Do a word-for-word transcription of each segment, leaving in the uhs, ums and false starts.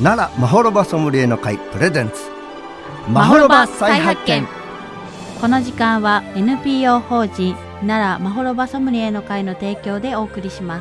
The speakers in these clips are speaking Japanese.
奈良まほろばソムリエの会プレゼンツまほろば再発見。この時間は エヌピーオー 法人奈良まほろばソムリエの会の提供でお送りします。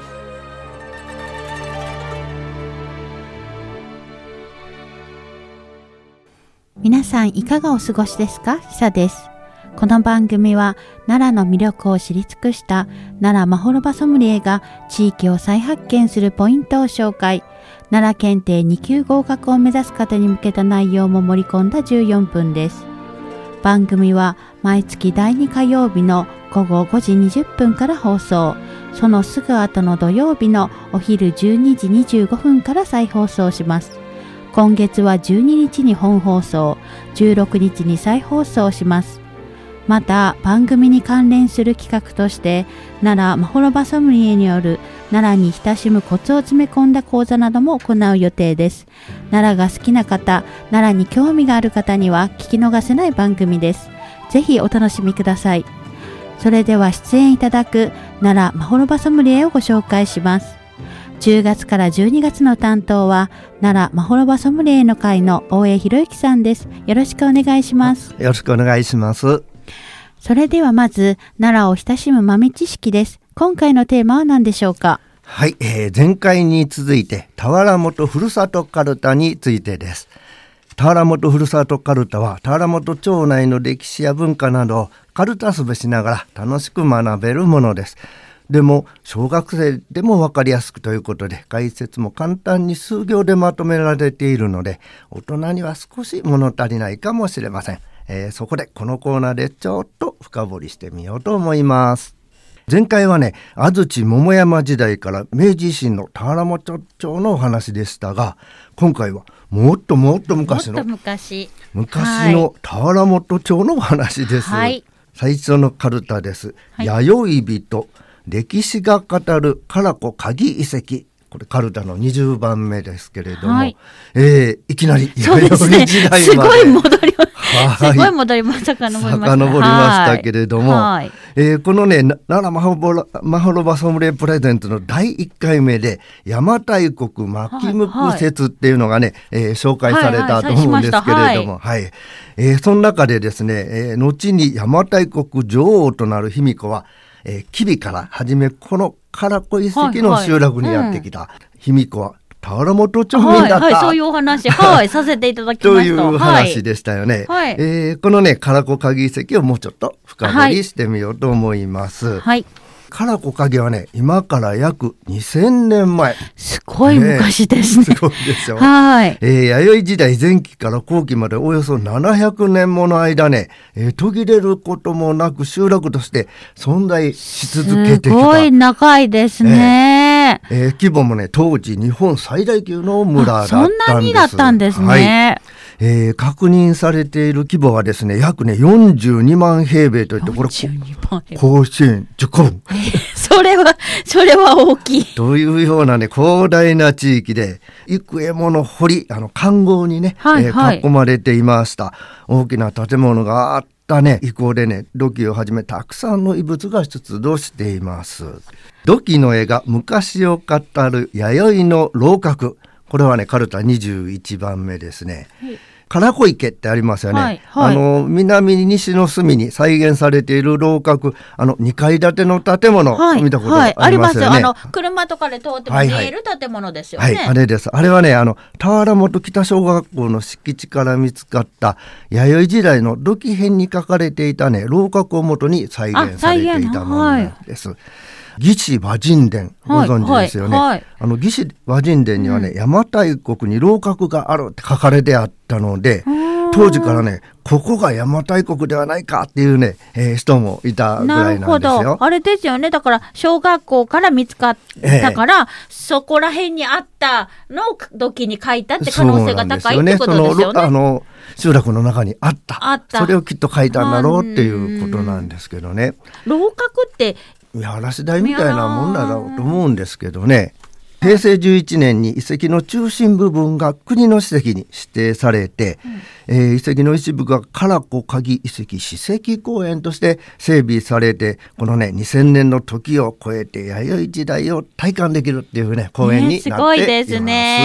皆さんいかがお過ごしですか？ひさです。この番組は奈良の魅力を知り尽くした奈良まほろばソムリエが地域を再発見するポイントを紹介、奈良検定に級合格を目指す方に向けた内容も盛り込んだじゅうよんぷんです。番組は毎月だいに火曜日のごごごじにじゅっぷんから放送、そのすぐ後の土曜日のお昼じゅうにじにじゅうごふんから再放送します。今月はじゅうににちに本放送、じゅうろくにちに再放送します。また番組に関連する企画として奈良まほろばソムリエによる奈良に親しむコツを詰め込んだ講座なども行う予定です。奈良が好きな方、奈良に興味がある方には聞き逃せない番組です。ぜひお楽しみください。それでは出演いただく奈良まほろばソムリエをご紹介します。じゅうがつからじゅうにがつの担当は奈良まほろばソムリエの会の大江博之さんです。よろしくお願いします。 よろしくお願いします。 それではまず奈良を親しむ豆知識です。今回のテーマは何でしょうか？ はい、えー、前回に続いて田原本ふるさとかるたについてです。田原本ふるさとかるたは田原本町内の歴史や文化などをかるたすべしながら楽しく学べるものです。でも小学生でも分かりやすくということで解説も簡単に数行でまとめられているので大人には少し物足りないかもしれません。えー、そこでこのコーナーでちょっと深掘りしてみようと思います。前回はね、安土桃山時代から明治維新の田原本町のお話でしたが、今回はもっともっと昔のもっと昔昔の田原本町のお話です。はい、最初のカルタです。はい、弥生人歴史が語る唐子鍵遺跡、これカルタのにじゅうばんめですけれども、はい、えー、いきなり弥生時代まで、 すごい戻りまはい、 すごい戻りました遡りました遡りましたけれども、はい、えー、このね奈良まほろばソムリエプレゼントのだいいっかいめで邪馬台国巻向説っていうのがね、はいはい、えー、紹介されたと思うんですけれども、はいはい、えー、その中でですね、えー、後に邪馬台国女王となる卑弥呼は、えー、吉備からはじめこの唐子遺跡の集落にやってきた、はいはい、うん、卑弥呼は田原本町民だった、 はいはい、そういうお話、はい、させていただきましたという話でしたよね。はい、えー、このね唐子鍵遺跡をもうちょっと深掘りしてみようと思います。はい、唐子鍵はね今から約にせんねんまえ、 すごい昔ですね。 すごいでしょ。 はい、 えー、弥生時代前期から後期までおよそななひゃくねんもの間ね、えー、途切れることもなく集落として存在し続けてきた。 すごい長いですね。 えーえー、規模もね当時日本最大級の村だったんです。 そんなにだったんですね。はい、 えー、確認されている規模はですね約ねよんじゅうにまんへいべいといってこれ甲子園じゅっこぶんそれはそれは大きいというようなね広大な地域で幾重もの堀、あの環濠にね、はいはい、えー、囲まれていました。大きな建物があったね以降でね土器をはじめたくさんの遺物が出土しています。土器の絵が昔を語る弥生の楼閣、これはねカルタにじゅういちばんめですね。はい、唐子池ってありますよね。はいはい、あの南西の隅に再現されている楼閣、あのにかい建ての建物、はい、見たことありますよね。はいはい、ありますよ。 あの車とかで通っても見える建物ですよね。はいはい、 あれです。あれはねあの田原本北小学校の敷地から見つかった弥生時代の土器片に書かれていたね楼閣をもとに再現されていたものなんです。魏志倭人伝ご存知ですよね。はいはいはい、あの魏志倭人伝にはね、うん、邪馬台国に楼閣があるって書かれてあったので、当時からねここが邪馬台国ではないかっていうね、えー、人もいたぐらいなんですよ。 なるほど、あれですよね。だから小学校から見つかったから、えー、そこら辺にあったのを時に書いたって可能性が高いってことですよね。そのあの集落の中にあったあったそれをきっと書いたんだろうっていうことなんですけどね。 楼閣って見晴らし台みたいなもんだろうと思うんですけどね。へいせいじゅういちねんに遺跡の中心部分が国の史跡に指定されて、うん、えー、遺跡の一部が唐子鍵遺跡史跡公園として整備されて、このねにせんねんの時を超えて弥生時代を体感できるっていうね公園になっています。ね、すごいですね。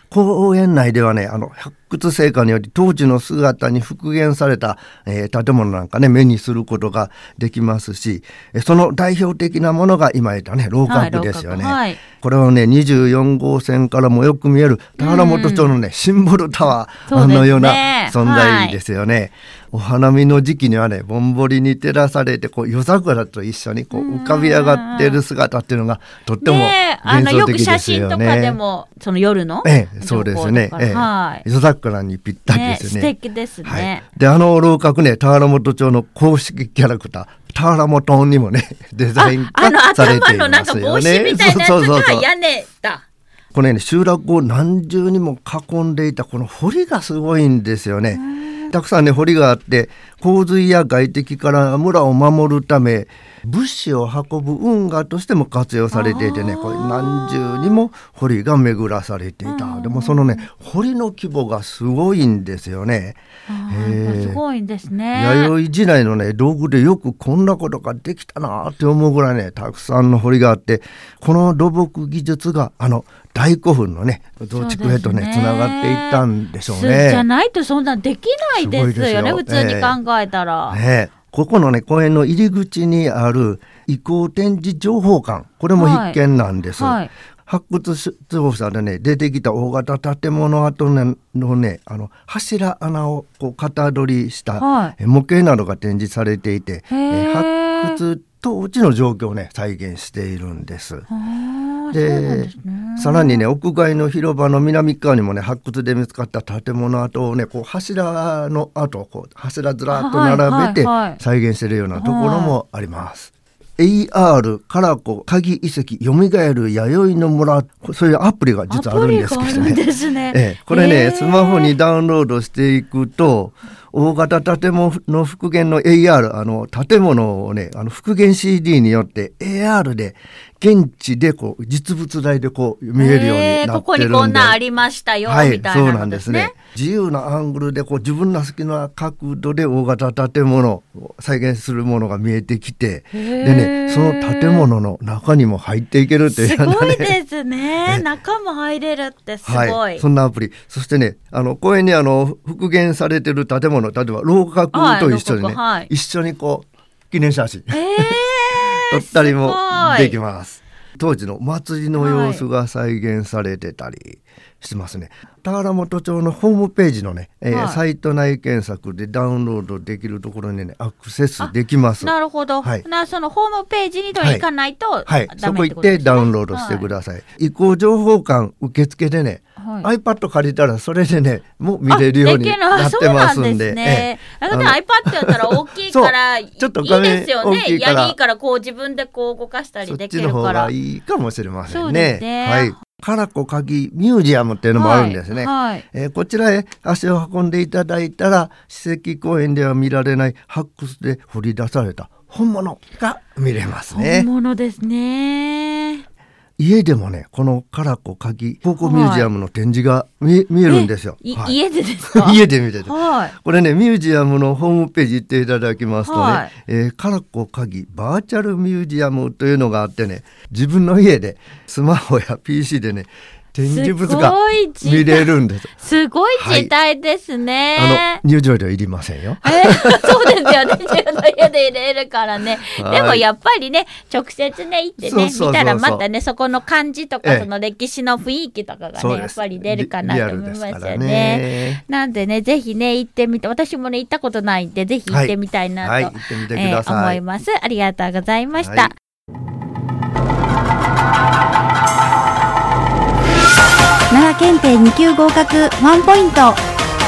公園内ではね、あの発掘成果により当時の姿に復元された、えー、建物なんかね目にすることができますし、その代表的なものが今言ったね楼閣ですよね、はいはい、これはねにじゅうよん号線からもよく見える田原本町のね、うん、シンボルタワーのような存在ですよね、はい、お花見の時期にはねぼんぼりに照らされてこう夜桜と一緒にこう浮かび上がっている姿っていうのがとっても幻想的ですよね。 写真とかでもその夜の、 ええ、そうですね、ええはい、夜桜にぴったりですね。 ね、素敵ですね、 はい、であの楼閣ね田原本町の公式キャラクター田原本にもねデザイン化されていますよね。あの頭のなんか帽子みたいなやつが屋根だ。これね集落を何重にも囲んでいたこの堀がすごいんですよね。たくさんね堀があって洪水や外敵から村を守るため物資を運ぶ運河としても活用されていてね、これ何重にも堀が巡らされていた。でもそのね堀の規模がすごいんですよね。 すごいんですね。 弥生時代のね道具でよくこんなことができたなって思うぐらいねたくさんの堀があって、この土木技術があの大古墳のね増築へとねつながっていったんでしょうね。 じゃないとそんなできないですよね、普通に考えたら、 えーね、ここのね公園の入り口にある遺構展示情報館、これも必見なんです、はいはい、発掘調査でね出てきた大型建物跡のねあの柱穴をこう型取りした模型などが展示されていて、はい、発掘当時の状況をね再現しているんです。でさらにね屋外の広場の南側にもね発掘で見つかった建物跡をねこう柱の跡をこう柱ずらっと並べて再現しているようなところもあります、はいはいはい、エーアール 唐子鍵遺跡よみがえる弥生の村、そういうアプリが実はあるんですけどね、 ねええ、これねスマホにダウンロードしていくと大型建物の復元の エーアール あの建物をねあの復元 シーディー によって エーアール で現地でこう実物大でこう見えるようになってるんで、えー、 ここにこんなありましたよ、はい、みたいなのですね。 そうなんですね。自由なアングルでこう自分の好きな角度で大型建物を再現するものが見えてきて、でねその建物の中にも入っていけるっていう、 ね、すごいですね中も入れるってすごい、はい、 そんなアプリ。そしてねあの公園にあの復元されてる建物、例えば楼閣と一緒にね、はい、一緒にこう記念写真、えー撮ったりもできます。当時の祭りの様子が再現されてたりしますね、はい、田原本町のホームページのね、えーはい、サイト内検索でダウンロードできるところにねアクセスできます。 なるほど、はい、なそのホームページにと行かないと、はいはい、 そこ行ってダウンロードしてください、はい、移行情報館受付でね、はい、iPad 借りたらそれでねもう見れるようになってますんで、 ね、えー、iPad やったら大きいからいいですよね。やりいいからこう自分でこう動かしたりできるからそっちの方がいいかもしれませんね。そうですね、はい、唐子鍵ミュージアムっていうのもあるんですね、はいはい、えー、こちらへ足を運んでいただいたら史跡公園では見られない発掘で掘り出された本物が見れますね。 本物ですね。 家でもねこの唐子鍵考古ミュージアムの展示が 見,、はい、見えるんですよ。 はい、家でですか？ 家で見てて、 はい、 これねミュージアムのホームページ行っていただきますとね、はい、えー、唐子鍵バーチャルミュージアムというのがあってね、自分の家でスマホや ピーシー でね展示物が見れるんです。 すごい時代ですね、 はい、あの入場料いりませんよ、 えー、そうですよね自分の家で入れるからねでもやっぱりね直接ね行ってねそうそうそうそう見たらまたねそこの感じとか、ええ、その歴史の雰囲気とかがねやっぱり出るかなと思いますよ ね, ねなんでねぜひね行ってみて、私もね行ったことないんでぜひ行ってみたいなと、はいはい、行ってみてください、えー、思います。ありがとうございました、はい。 奈良検定に級合格ワンポイント。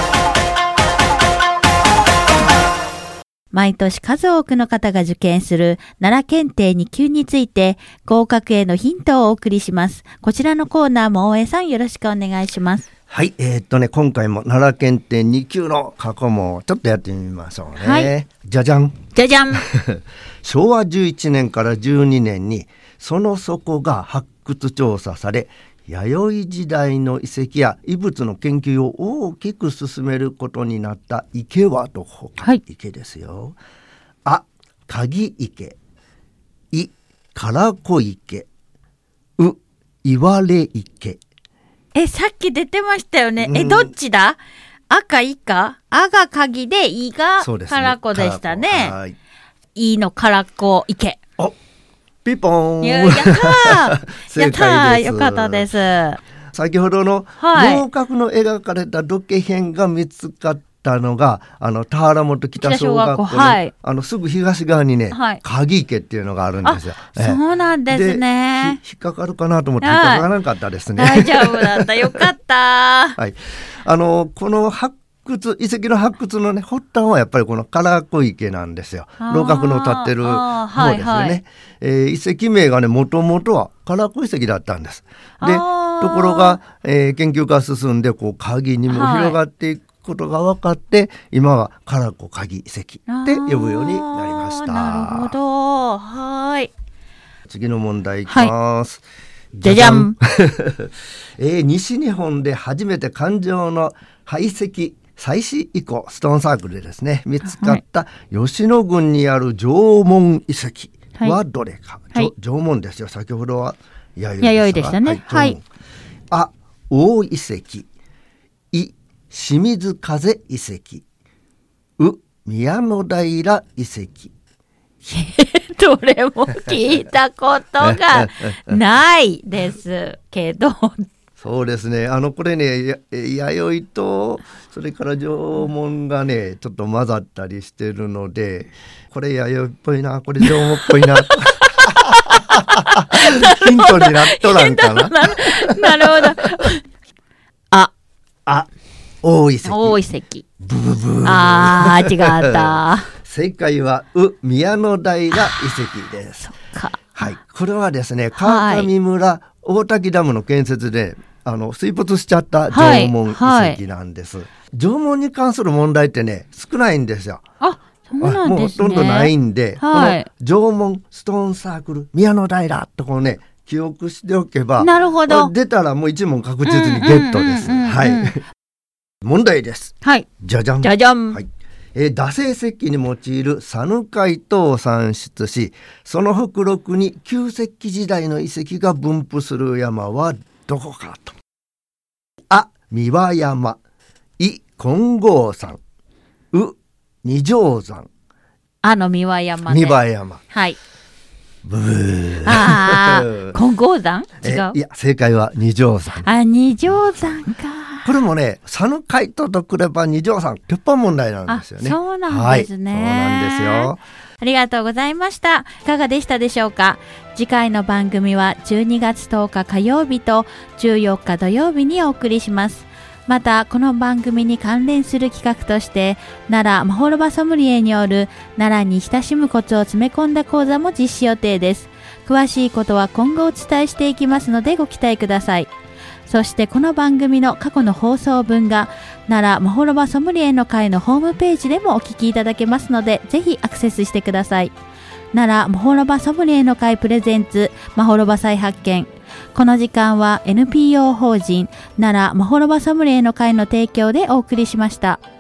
毎年数多くの方が受験する奈良検定に級について合格へのヒントをお送りします。こちらのコーナーも大江さんよろしくお願いします。 はい、えー、っとね今回も奈良検定に級の過去問をちょっとやってみましょうね、はい、じゃじゃんじゃじゃんしょうわじゅういちねんからじゅうにねんにその底が発掘調査され弥生時代の遺跡や遺物の研究を大きく進めることになった池はどこか、はい、池ですよ。あ、鍵池、い、唐子池、う、岩れ池。 ええ、さっき出てましたよね。 うん、 え、どっちだ？赤、いか？あが鍵で、いがそうですね、 からこでしたね。 はい。 いのからこ、いけ。 お、ピポーン。 やったー。やったー。よかったです。 先ほどの楼閣の描かれた土形片が見つかったのが、あの田原本北小学校の、はい、あのすぐ東側にね、はい、鍵池っていうのがあるんですよ。 そうなんですね。 引っかかるかなと思って引っかからなかったですね。 大丈夫だった。よかった。 はい。あのこの発掘遺跡の発掘のね発端はやっぱりこの唐子池なんですよ。楼閣の立ってる方ですよね。はいはい、えー、遺跡名がねもともとは唐子遺跡だったんです。でところが、えー、研究が進んでこう鍵にも広がっていくことが分かって、はい、今は唐子鍵遺跡って呼ぶようになりました。 なるほど。はい。 次の問題いきます。はい、 じゃじゃん。 えー、西日本で初めて環状の排石祭祀以降ストーンサークルでですね見つかった吉野郡にある縄文遺跡はどれか、はい、縄文ですよ。先ほどは弥生でしたね。はい。 あ、大遺跡。い、清水風遺跡。う、宮の平遺跡。 どれも聞いたことがないですけど。 そうですね。あのこれね、弥生とそれから縄文がねちょっと混ざったりしてるので、これ弥生っぽいな、これ縄文っぽいな。ヒントになっとらんかな。 な, なるほど。あ、 あ、大遺跡。 大遺跡。 ブブブー。 あー、違った。 正解はう、宮の平遺跡です。 そっか。 はい。これはですね、川上村、はい、大滝ダムの建設であの水没しちゃった縄文遺跡なんです。はいはい、縄文に関する問題ってね少ないんですよ。 あ、そうなんですね。 もうほとんどないんで、 はい、 この縄文ストーンサークル宮の平とこうね記憶しておけば、 なるほど。 出たらもう一問確実にゲットです。はい。問題です。 はい。 じゃじゃん。 じゃじゃん。 はい。えー、打製石器に用いるサヌカイトを算出し、その北麓に旧石器時代の遺跡が分布する山はどこかと。あ、三輪山。い、金剛山。う、二条山。 あの三輪山で。 三輪山。 はい。 ブー。 ああ、金剛山違う。 いや、正解は二条山。 あ、二条山か。 これもね、サヌカイトとくれば二条山鉄板問題なんですよね。 そうなんですね。 はい、そうなんですよ。 ありがとうございました。いかがでしたでしょうか。次回の番組はじゅうにがつとおか火曜日とじゅうよっか土曜日にお送りします。またこの番組に関連する企画として奈良まほろばソムリエによる奈良に親しむコツを詰め込んだ講座も実施予定です。詳しいことは今後お伝えしていきますのでご期待ください。そしてこの番組の過去の放送分が奈良まほろばソムリエの会のホームページでもお聞きいただけますのでぜひアクセスしてください。奈良まほろばソムリエの会プレゼンツまほろば再発見。この時間は エヌピーオー 法人奈良まほろばソムリエの会の提供でお送りしました。